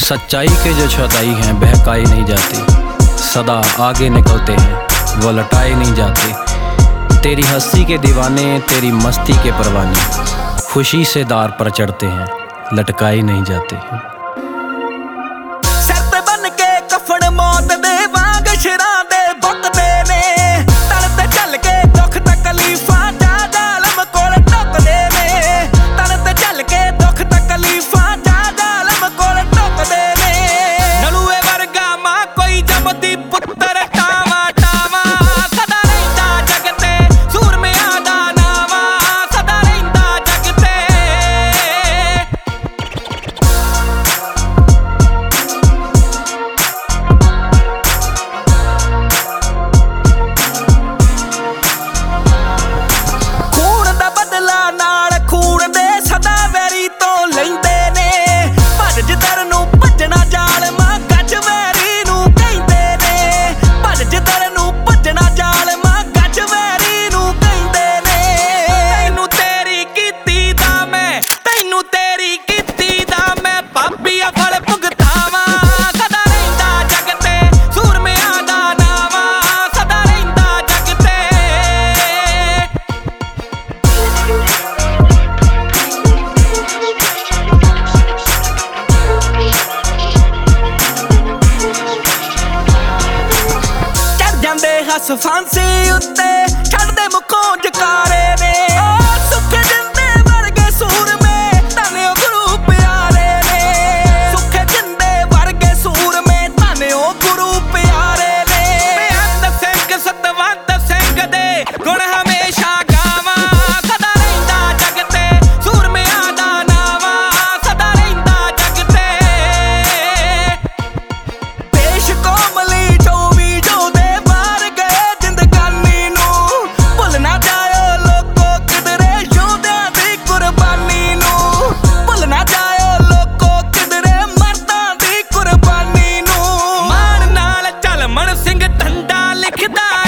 सच्चाई के जो छताई हैं बहकाई नहीं जाती, सदा आगे निकलते हैं वो लटाए नहीं जाते। तेरी हंसी के दीवाने तेरी मस्ती के परवाने खुशी से दार पर चढ़ते हैं लटकाए नहीं जाते। सिर ते बन के कफन मौत दे वांग शिरां दे बुकदे ने, तन ते झल के दुख तकलीफां जा जालम कोल टुकदे ने, तन ते झल के दुख तकलीफां जा जालम कोल टुकदे ने। नलूए वर्गा मां कोई जमदी पुत्तर टावा टावा, सदा रहिंदा जग ते सूरमियां दा नावा, सदा रहिंदा जग ते। खून दा बदला नाल खून दे सदा वैरी तो लैंदे ने, भज जिधर नूं भजना जालमा गज वैरी नूं कहंदे ने, भज जिधर नूं भजना जालमा गज वैरी नूं कहंदे ने। तैनूं तेरी कीती दा मैं, तैनूं तेरी कीती दा मैं पापीआ फल भुगतावां, सदा रहिंदा जग ते सूरमियां दा नावा, सदा रहिंदा जग ते। चढ़ जांदे हस फांसी उत्ते छड्डदे मुखों जकारे ने, ओ सुख जिंदे वर्गे सूरमे धन ओ गुरु प्यारे ने, सुख जिंदे वर्गे सूरमे धन ओ गुरु प्यारे ने। बेअंत सिंह सतवंत सिंह दे गुण हमेशा गावां, सदा रहिंदा जग ते सूरमियां दा नावा, सदा रहिंदा जग ते। देश कौम लई 24 योधे मार गए जिंदगानी नूं, भुੱਲ ना जाओ लोको किधरे योधियां दी कुर्बानी नूं, भुੱਲ ना जाओ लोको किधरे मर्दां दी कुर्बानी नूं। मान नाल झलमण सिंह ढंडा लिखदा